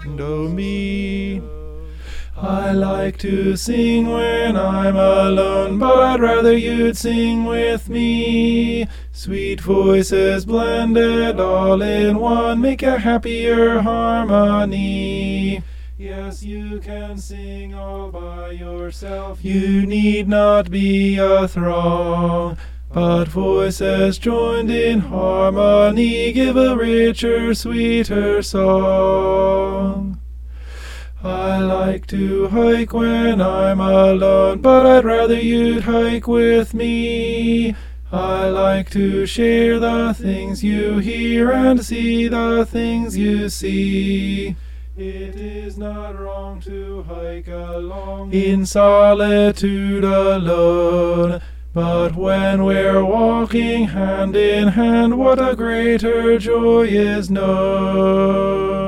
know me. I like to sing when I'm alone, but I'd rather you'd sing with me. Sweet voices blended all in one make a happier harmony. Yes, you can sing all by yourself, you need not be a throng. But voices joined in harmony give a richer, sweeter song. I like to hike when I'm alone, but I'd rather you'd hike with me. I like to share the things you hear and see the things you see. It is not wrong to hike along in solitude alone, but when we're walking hand in hand, what a greater joy is known.